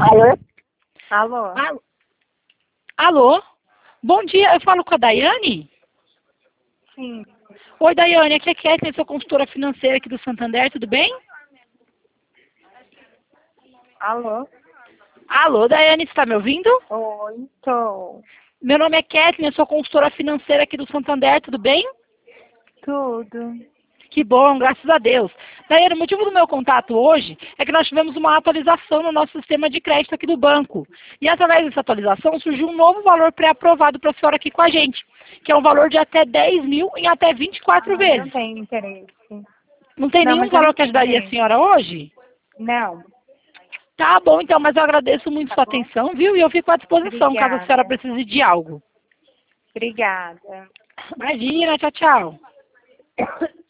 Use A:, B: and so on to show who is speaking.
A: Alô?
B: Alô?
C: Alô? Bom dia, eu falo com a Daiane?
B: Sim.
C: Oi, Daiane, aqui é Kathleen, sou consultora financeira aqui do Santander, tudo bem?
B: Alô?
C: Alô, Daiane, você está me ouvindo?
B: Oi, tô.
C: Meu nome é Kathleen, eu sou consultora financeira aqui do Santander, tudo bem?
B: Tudo.
C: Que bom, graças a Deus. Daiane, o motivo do meu contato hoje é que nós tivemos uma atualização no nosso sistema de crédito aqui do banco. E através dessa atualização surgiu um novo valor pré-aprovado para a senhora aqui com a gente, que é um valor de até 10 mil em até 24 vezes.
B: Não tenho interesse.
C: Não tem
B: Não,
C: nenhum
B: mas eu
C: valor
B: não
C: que
B: tenho
C: ajudaria a
B: interesse.
C: senhora hoje?
B: Não.
C: Tá bom, então, mas eu agradeço muito sua atenção, viu? E eu fico à disposição caso a senhora
B: Obrigada.
C: precise de algo.
B: Obrigada.
C: Imagina, tchau, tchau.